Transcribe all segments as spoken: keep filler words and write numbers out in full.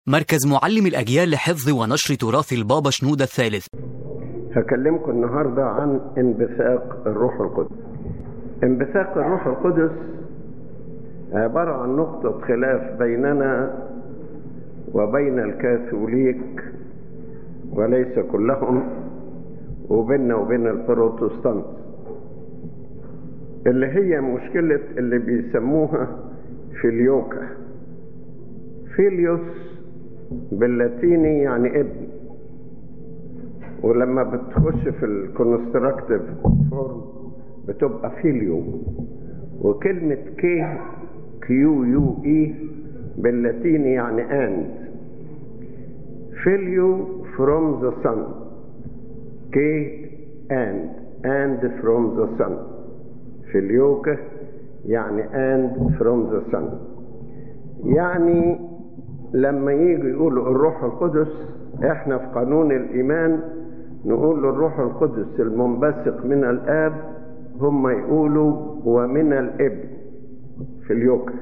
مركز معلم الأجيال لحفظ ونشر تراث البابا شنودة الثالث. هكلمكم النهاردة عن انبثاق الروح القدس. انبثاق الروح القدس عبارة عن نقطة خلاف بيننا وبين الكاثوليك وليس كلهم، وبيننا وبين البروتستانت، اللي هي مشكلة اللي بيسموها فيليوكا. فيليوس باللاتيني يعني ابن، ولما بتخش في الكونستراكتيف فورم بتبقى فيليو. وكلمة كي كيو يو اي باللاتيني يعني اند. فيليو from the sun، كي and and from the sun. فيليوكا يعني and from the sun. يعني لما يجي يقولوا الروح القدس، احنا في قانون الايمان نقول الروح القدس المنبثق من الاب، هم يقولوا ومن الابن فيليوكا.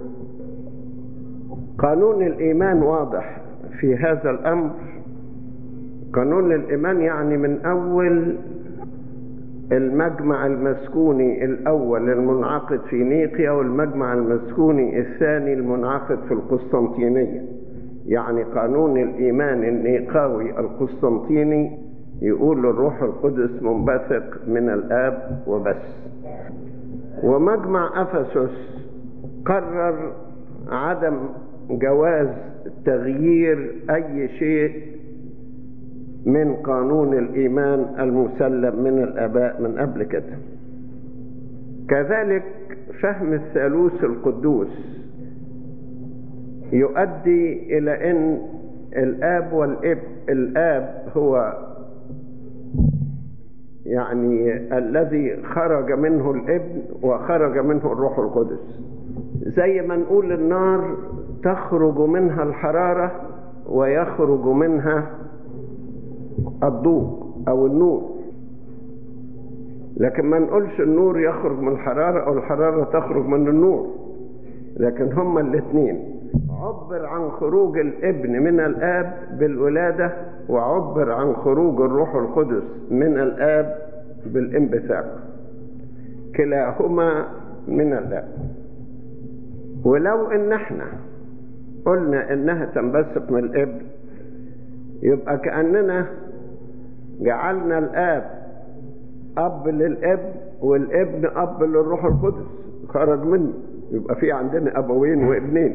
قانون الايمان واضح في هذا الامر. قانون الايمان يعني من اول المجمع المسكوني الاول المنعقد في نيقيا والمجمع المسكوني الثاني المنعقد في القسطنطينية، يعني قانون الايمان النيقاوي القسطنطيني يقول الروح القدس منبثق من الاب وبس. ومجمع افسس قرر عدم جواز تغيير اي شيء من قانون الايمان المسلم من الاباء من قبل كده. كذلك فهم الثالوث القدوس يؤدي الى ان الاب والابن، الاب هو يعني الذي خرج منه الابن وخرج منه الروح القدس. زي ما نقول النار تخرج منها الحرارة ويخرج منها الضوء او النور، لكن ما نقولش النور يخرج من الحرارة او الحرارة تخرج من النور، لكن هما الاثنين. عبر عن خروج الابن من الاب بالولادة، وعبر عن خروج الروح القدس من الاب بالانبثاق، كلاهما من الاب. ولو ان احنا قلنا انها تنبثق من الابن، يبقى كأننا جعلنا الاب اب للابن والابن اب للروح القدس خرج منه، يبقى في عندنا ابوين وابنين.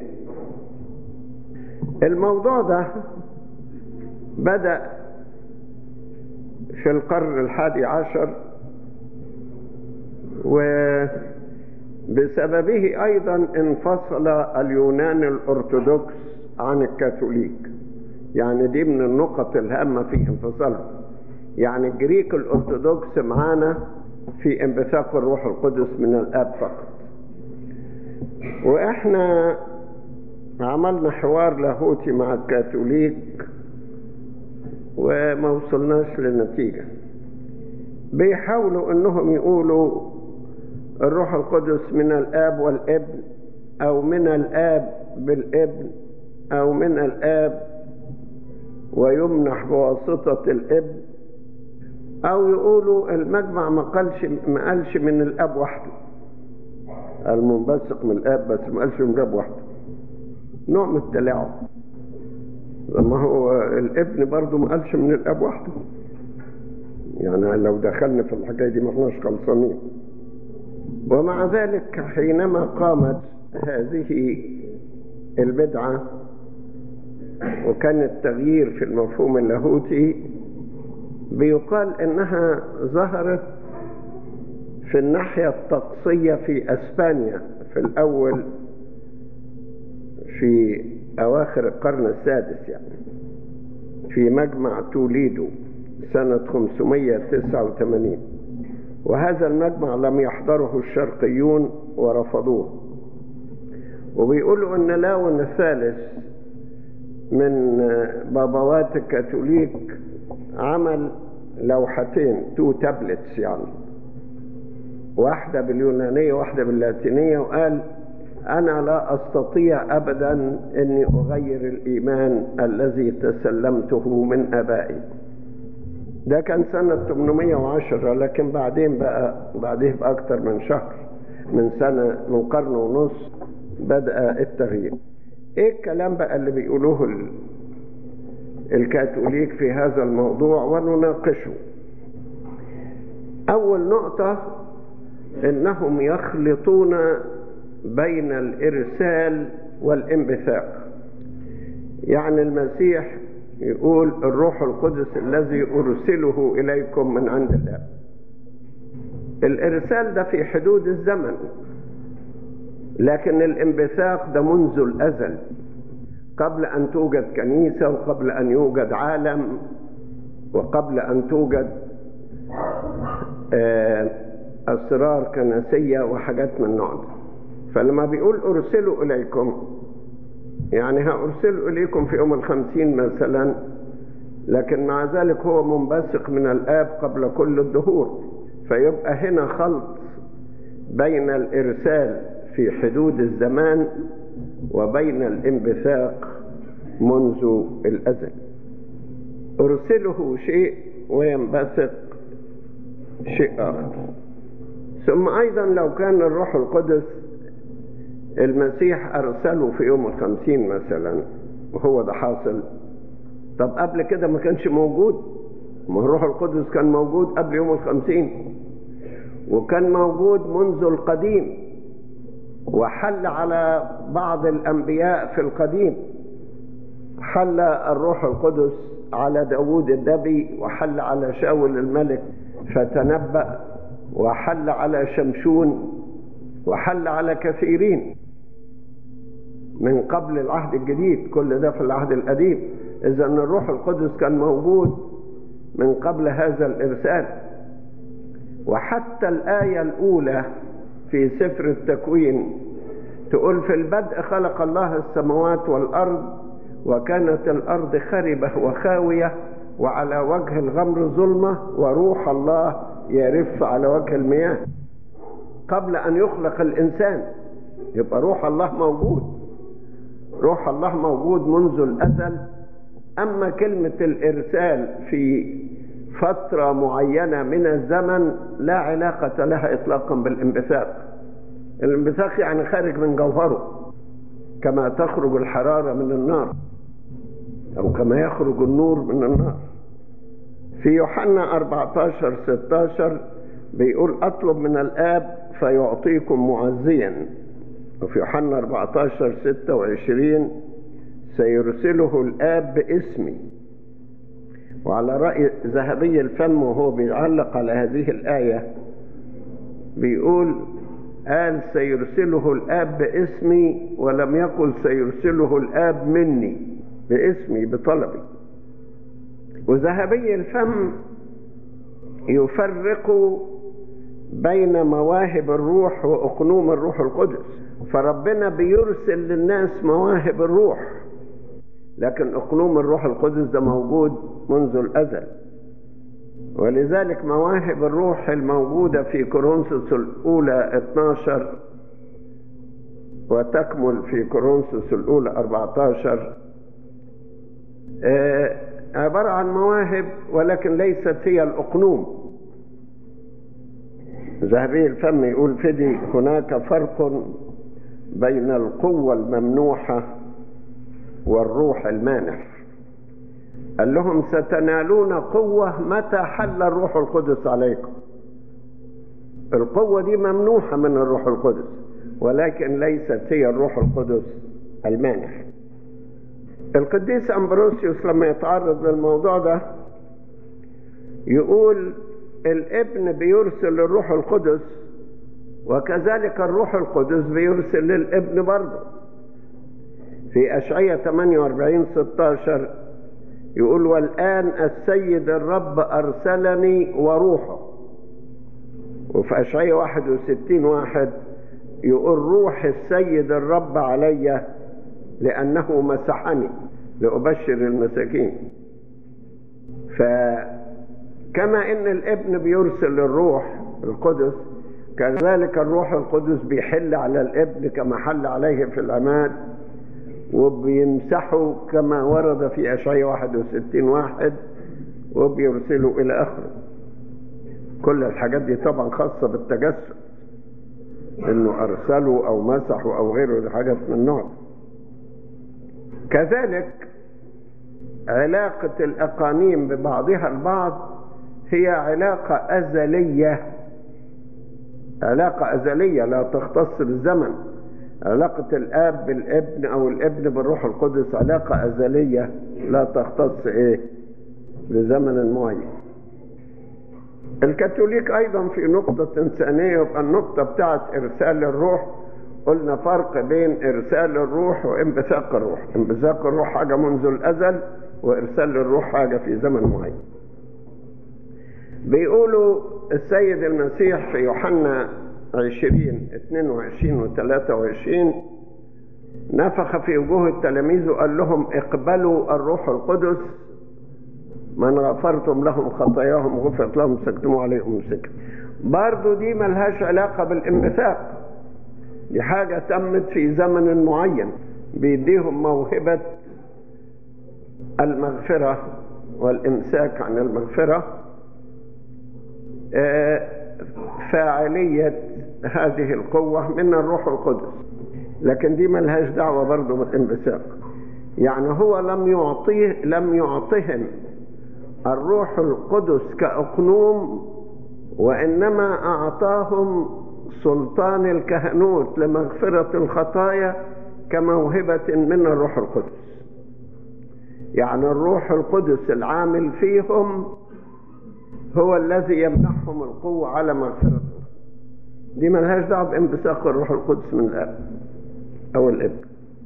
الموضوع ده بدأ في القرن الحادي عشر، وبسببه ايضا انفصل اليونان الارثوذكس عن الكاثوليك. يعني دي من النقط الهامة في انفصالهم. يعني الجريك الارثوذكس معانا في انبثاق الروح القدس من الاب فقط، واحنا عملنا حوار لاهوتي مع الكاثوليك وما وصلناش لنتيجة. بيحاولوا انهم يقولوا الروح القدس من الاب والابن، او من الاب بالابن، او من الاب ويمنح بواسطة الابن، او يقولوا المجمع ما قالش ما قالش من الاب وحده، المنبثق من الاب بس ما قالش من الاب وحده. نوع من التلاعب. لما هو الابن برضه ما قالش من الاب وحده، يعني لو دخلنا في الحكايه دي ما احناش خلصانين. ومع ذلك حينما قامت هذه البدعه وكان التغيير في المفهوم اللاهوتي، بيقال انها ظهرت في الناحيه الطقسيه في اسبانيا في الاول، في اواخر القرن السادس، يعني في مجمع توليدو سنة خمسمائة وتسعة وثمانين. وهذا المجمع لم يحضره الشرقيون ورفضوه. وبيقولوا ان لاون الثالث من بابوات الكاثوليك عمل لوحتين، تو تابلتس، يعني واحدة باليونانية واحدة باللاتينية، وقال أنا لا أستطيع أبدا أني أغير الإيمان الذي تسلمته من آبائي. ده كان سنة ثمانمائة وعشرة، لكن بعدين بقى بعديه بأكثر من شهر، من سنة من قرن ونص بدأ التغيير. إيه الكلام بقى اللي بيقولوه الكاثوليك في هذا الموضوع ونناقشه؟ أول نقطة إنهم يخلطون بين الإرسال والانبثاق. يعني المسيح يقول الروح القدس الذي أرسله إليكم من عند الله. الإرسال ده في حدود الزمن، لكن الانبثاق ده منذ الأزل، قبل أن توجد كنيسة وقبل أن يوجد عالم وقبل أن توجد أسرار كنسية وحاجات من النوع ده. فلما بيقول أرسلوا إليكم، يعني هأرسل إليكم في يوم الخمسين مثلا، لكن مع ذلك هو منبثق من الآب قبل كل الدهور. فيبقى هنا خلط بين الإرسال في حدود الزمان وبين الانبثاق منذ الأزل. أرسله شيء وينبثق شيء آخر. ثم أيضا لو كان الروح القدس المسيح أرسله في يوم الخمسين مثلا وهو ده حاصل، طب قبل كده ما كانش موجود؟ ما الروح القدس كان موجود قبل يوم الخمسين، وكان موجود منذ القديم، وحل على بعض الأنبياء في القديم. حل الروح القدس على داود النبي، وحل على شاول الملك فتنبأ، وحل على شمشون، وحل على كثيرين من قبل العهد الجديد. كل ده في العهد القديم. إذن الروح القدس كان موجود من قبل هذا الإرسال. وحتى الآية الأولى في سفر التكوين تقول في البدء خلق الله السماوات والأرض وكانت الأرض خربة وخاوية وعلى وجه الغمر ظلمة وروح الله يرف على وجه المياه. قبل أن يخلق الإنسان يبقى روح الله موجود. روح الله موجود منذ الأزل. أما كلمة الإرسال في فترة معينة من الزمن لا علاقة لها إطلاقا بالانبثاق. الانبثاق يعني خارج من جوهره، كما تخرج الحرارة من النار أو كما يخرج النور من النار. في يوحنا أربعة عشر ستة عشر بيقول أطلب من الآب فيعطيكم معزيا. وفي يوحنا أربعة عشر ستة وعشرين سيرسله الآب باسمي. وعلى رأي ذهبي الفم وهو بيعلق على هذه الآية بيقول قال سيرسله الآب باسمي، ولم يقل سيرسله الآب مني، باسمي بطلبي. وذهبي الفم يفرق بين مواهب الروح وأقنوم الروح القدس. فربنا بيرسل للناس مواهب الروح، لكن أقنوم الروح القدس ده موجود منذ الأزل. ولذلك مواهب الروح الموجودة في كورنثوس الأولى اثنا عشر وتكمل في كورنثوس الأولى أربعة عشر آه عبارة عن مواهب ولكن ليست هي الأقنوم. ذهبي الفم يقول فدي هناك فرق بين القوة الممنوحة والروح المانح. قال لهم ستنالون قوة متى حل الروح القدس عليكم. القوة دي ممنوحة من الروح القدس، ولكن ليست هي الروح القدس المانح. القديس أمبروسيوس لما يتعرض للموضوع ده يقول الابن بيرسل الروح القدس، وكذلك الروح القدس بيرسل للابن برضه. في أشعية ثمانية وأربعين ستة عشر يقول والآن السيد الرب أرسلني وروحه. وفي أشعية واحد وستين واحد يقول روح السيد الرب علي لأنه مسحني لأبشر المساكين. فكما إن الابن بيرسل الروح القدس، كذلك الروح القدس بيحل على الابن كما حل عليه في العماد، وبيمسحه كما ورد في أشعياء واحد وستين واحد، وبيرسله إلى آخره. كل الحاجات دي طبعا خاصة بالتجسد، إنه أرسله أو مسحه أو غيره، دي حاجات من النوع. كذلك علاقة الأقانيم ببعضها البعض هي علاقة أزلية، علاقة أزلية لا تختص بالزمن. علاقة الآب بالابن أو الابن بالروح القدس علاقة أزلية لا تختص إيه بزمن معين. الكاثوليك أيضا في نقطة إنسانية، يبقى النقطة بتاعت إرسال الروح، قلنا فرق بين إرسال الروح وانبثاق الروح. انبثاق الروح حاجة منذ الأزل، وإرسال الروح حاجة في زمن معين. بيقولوا السيد المسيح في يوحنا عشرين اثنين وعشرين وثلاثة وعشرين نفخ في وجوه التلاميذ وقال لهم اقبلوا الروح القدس، من غفرتم لهم خطاياهم غفرت لهم، سكتموا عليهم سكت. برضو دي ملهاش علاقة بالانبثاق، دي حاجة تمت في زمن معين، بيديهم موهبة المغفرة والإمساك عن المغفرة، فاعلية هذه القوة من الروح القدس، لكن دي ملهاش دعوة برضو بالانبثاق. يعني هو لم يعطيه لم يعطهم الروح القدس كأقنوم، وإنما أعطاهم سلطان الكهنوت لمغفرة الخطايا كموهبة من الروح القدس. يعني الروح القدس العامل فيهم هو الذي يمنحهم القوة على مغفرة. دي ملهاش دعوة بانبثاق الروح القدس من الآب أو الابن.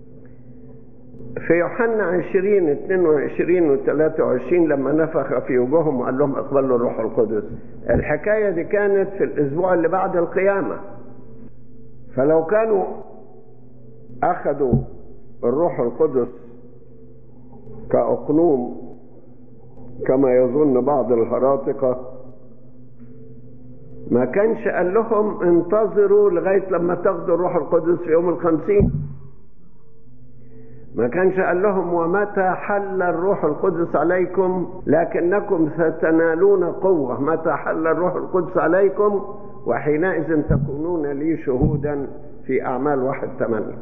في يوحنا عشرين اثنين وعشرين وثلاثة وعشرين لما نفخ في وجوههم وقال لهم اقبلوا الروح القدس، الحكاية دي كانت في الأسبوع اللي بعد القيامة. فلو كانوا أخذوا الروح القدس كأقنوم كما يظن بعض الهراطقة، ما كانش قال لهم انتظروا لغاية لما تاخدوا الروح القدس في يوم الخمسين. ما كانش قال لهم ومتى حل الروح القدس عليكم لكنكم ستنالون قوة، متى حل الروح القدس عليكم وحينئذ تكونون لي شهودا في أعمال واحد ثمانية.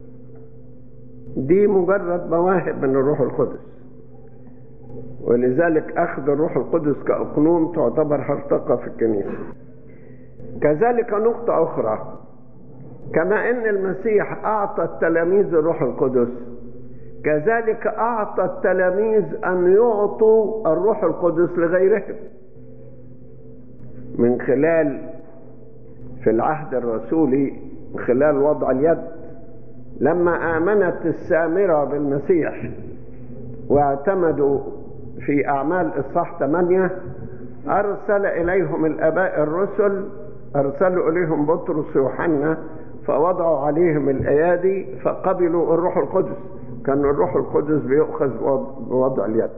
دي مجرد مواهب من الروح القدس، ولذلك أخذ الروح القدس كأقنوم تعتبر هرطقة في الكنيسة. كذلك نقطة أخرى، كما أن المسيح أعطى التلاميذ الروح القدس، كذلك أعطى التلاميذ أن يعطوا الروح القدس لغيرهم، من خلال في العهد الرسولي من خلال وضع اليد. لما آمنت السامرة بالمسيح واعتمدوا في أعمال إصحاح ثمانية، أرسل إليهم الآباء الرسل، أرسلوا إليهم بطرس ويوحنا فوضعوا عليهم الأيادي فقبلوا الروح القدس. كان الروح القدس بيؤخذ بوضع اليد.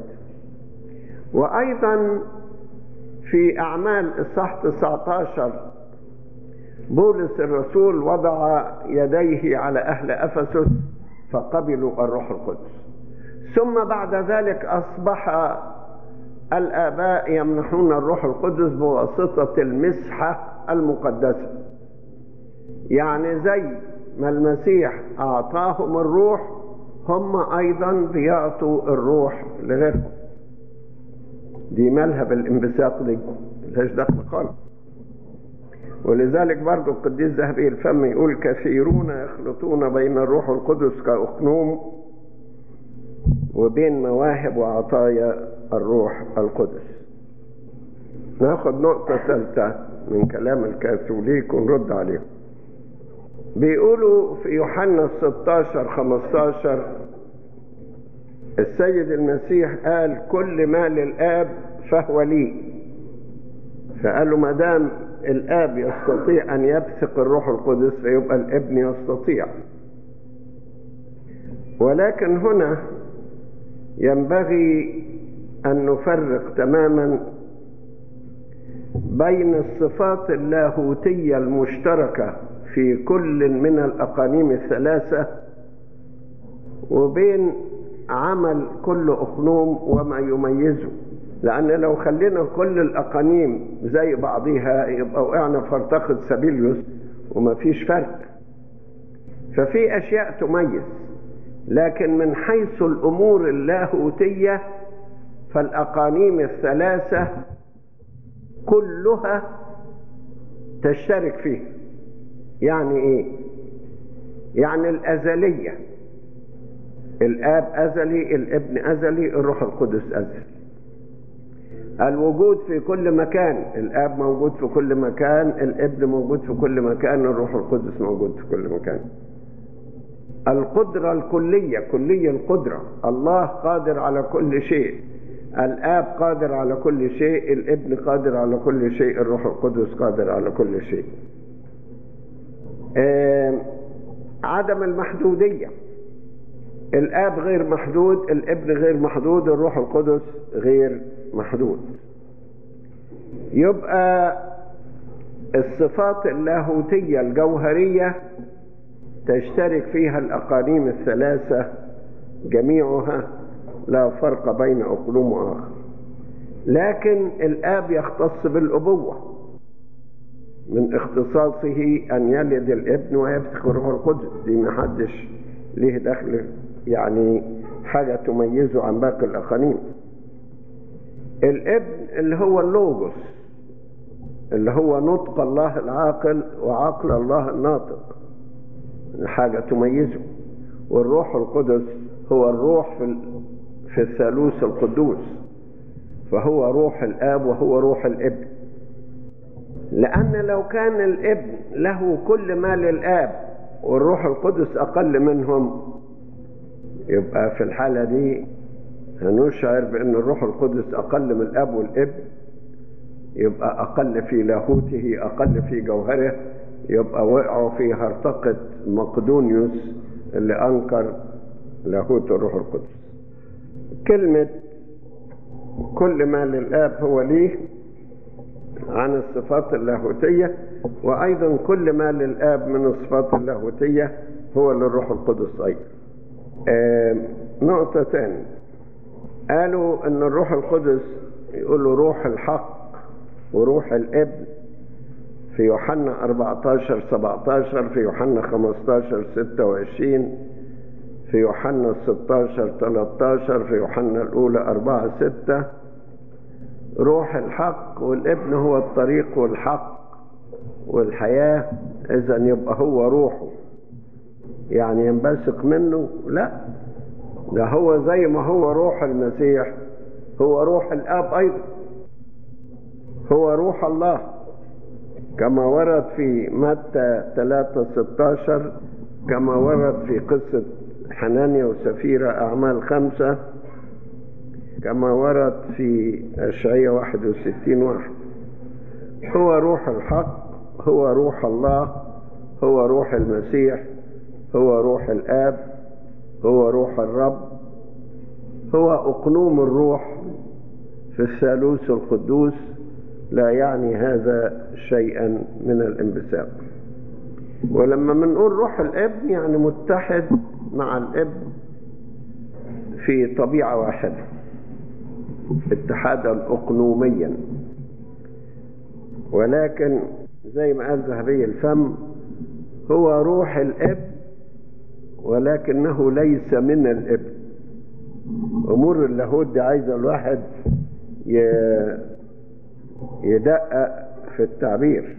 وأيضا في أعمال إصحاح تسعة عشر بولس الرسول وضع يديه على أهل أفسس فقبلوا الروح القدس. ثم بعد ذلك أصبح الآباء يمنحون الروح القدس بواسطة المسحة المقدسة. يعني زي ما المسيح أعطاهم الروح، هم أيضا بيعطوا الروح لغيرهم. دي مالها بالانبثاق، دي ملهاش دخل خالص. ولذلك برضو القديس ذهبي الفم يقول كثيرون يخلطون بين الروح القدس كأقنوم وبين مواهب وعطايا الروح القدس. ناخد نقطة ثالثة من كلام الكاثوليك ونرد عليه. بيقولوا في يوحنا ستة عشر خمسة عشر السيد المسيح قال كل ما للآب فهو لي، فقالوا ما دام الآب يستطيع أن يبثق الروح القدس فيبقى الابن يستطيع. ولكن هنا ينبغي أن نفرق تماما بين الصفات اللاهوتية المشتركة في كل من الأقانيم الثلاثة وبين عمل كل أقنوم وما يميزه. لأن لو خلينا كل الأقانيم زي بعضها يبقى وقعنا في ارتقد سابيليوس وما فيش فرق. ففي أشياء تميز، لكن من حيث الأمور اللاهوتية فالأقانيم الثلاثة كلها تشترك فيه. يعني إيه؟ يعني الأزلية، الآب أزلي، الابن أزلي، الروح القدس أزلي. الوجود في كل مكان، الآب موجود في كل مكان، الابن موجود في كل مكان، الروح القدس موجود في كل مكان. القدرة الكلية، كلية القدرة، الله قادر على كل شيء، الآب قادر على كل شيء، الابن قادر على كل شيء، الروح القدس قادر على كل شيء. آه عدم المحدودية، الآب غير محدود، الابن غير محدود، الروح القدس غير محدود. يبقى الصفات اللاهوتية الجوهرية تشترك فيها الأقانيم الثلاثة جميعها، لا فرق بين أقلوم وآخر. لكن الآب يختص بالأبوة، من اختصاصه أن يلد الابن ويبثق الروح القدس، دي محدش ليه دخل، يعني حاجة تميزه عن باقي الأقانيم. الابن اللي هو اللوجوس، اللي هو نطق الله العاقل وعقل الله الناطق، حاجة تميزه. والروح القدس هو الروح في في الثالوث القدوس، فهو روح الآب وهو روح الابن. لأن لو كان الابن له كل ما للآب والروح القدس أقل منهم، يبقى في الحالة دي هنشعر بأن الروح القدس أقل من الآب والابن، يبقى أقل في لاهوته، أقل في جوهره، يبقى وقعوا في هرطقة مقدونيوس اللي أنكر لاهوت الروح القدس. كلمة كل ما للآب هو ليه عن الصفات اللاهوتية، وأيضا كل ما للآب من الصفات اللاهوتية هو للروح القدس أيضا. آه نقطة تانية، قالوا أن الروح القدس يقولوا روح الحق وروح الابن في يوحنا أربعتاشر سبعتاشر، في يوحنا خمستاشر ستة وعشرين، في يوحنا ستاشر تلتاشر، في يوحنا الأولى أربعة ستة. روح الحق والابن هو الطريق والحق والحياة، إذن يبقى هو روحه، يعني ينبثق منه؟ لا، ده هو زي ما هو روح المسيح هو روح الآب أيضا، هو روح الله، كما ورد في متى ثلاثة ستاشر، كما ورد في قصة حنانيا وسفيرة أعمال خمسة، كما ورد في أشعياء واحد وستين واحد. هو روح الحق، هو روح الله، هو روح المسيح، هو روح الآب، هو روح الرب، هو أقنوم الروح في الثالوث القدوس. لا يعني هذا شيئا من الانبثاق. ولما بنقول روح الابن يعني متحد مع الابن في طبيعة واحدة، اتحادا أقنوميا. ولكن زي ما قال ذهبي الفم، هو روح الابن ولكنه ليس من الابن. أمور اللاهوت دي عايزة الواحد يدقق في التعبير.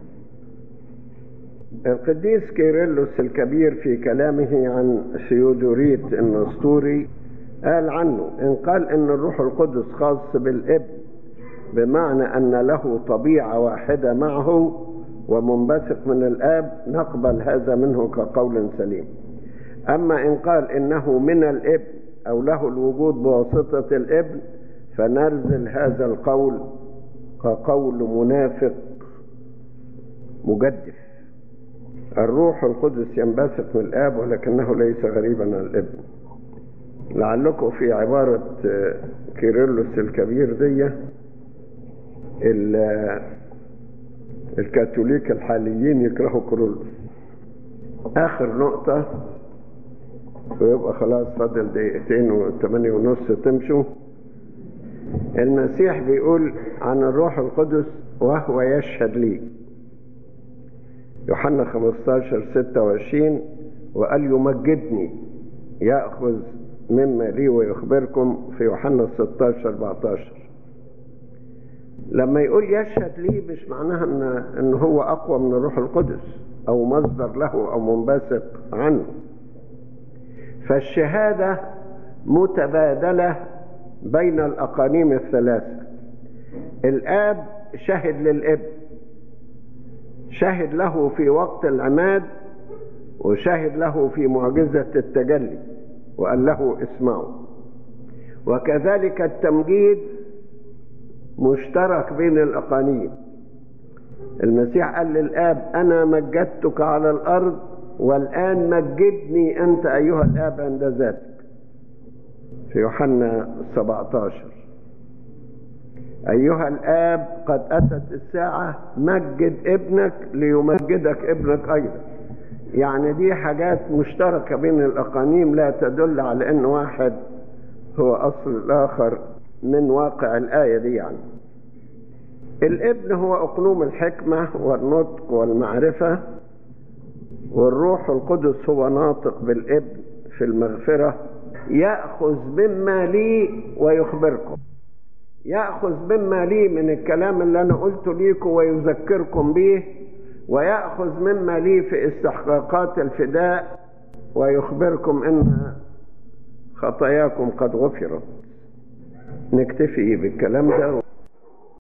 القديس كيرلس الكبير في كلامه عن ثيودوريت النسطوري قال عنه، إن قال إن الروح القدس خاص بالابن بمعنى أن له طبيعة واحدة معه ومنبثق من الآب، نقبل هذا منه كقول سليم. أما إن قال إنه من الابن أو له الوجود بواسطة الابن، فنرزل هذا القول كقول منافق مجدف. الروح القدس ينبثق من الآب ولكنه ليس غريبا عن الابن. لعلكم في عبارة كيرلس الكبير دي الكاثوليك الحاليين يكرهوا كورولوس. آخر نقطة ويبقى خلاص فاضل دقيقتين وثمانية ونص تمشوا. المسيح بيقول عن الروح القدس وهو يشهد لي، يوحنا خمستاشر ستة وعشرين، وقال يمجدني يأخذ مما لي ويخبركم في يوحنا ستاشر أربعتاشر. لما يقول يشهد لي مش معناها ان, إن هو أقوى من الروح القدس أو مصدر له أو منبثق عنه. فالشهادة متبادلة بين الأقانيم الثلاثة. الآب شهد للابن، شهد له في وقت العماد وشهد له في معجزة التجلي وقال له اسمعوا. وكذلك التمجيد مشترك بين الأقانيم. المسيح قال للآب أنا مجدتك على الأرض والآن مجدني أنت أيها الآب عند ذاتك في يوحنا سبعتاشر. أيها الآب قد أتت الساعة مجد ابنك ليمجدك ابنك أيضا. يعني دي حاجات مشتركة بين الأقانيم لا تدل على أن واحد هو أصل الآخر من واقع الآية دي. يعني الابن هو أقنوم الحكمة والنطق والمعرفة، والروح القدس هو ناطق بالابن في المغفرة. يأخذ مما لي ويخبركم. يأخذ مما لي من الكلام اللي أنا قلته ليكم ويذكركم به، ويأخذ مما لي في استحقاقات الفداء ويخبركم إن خطاياكم قد غفرت. نكتفي بالكلام ده.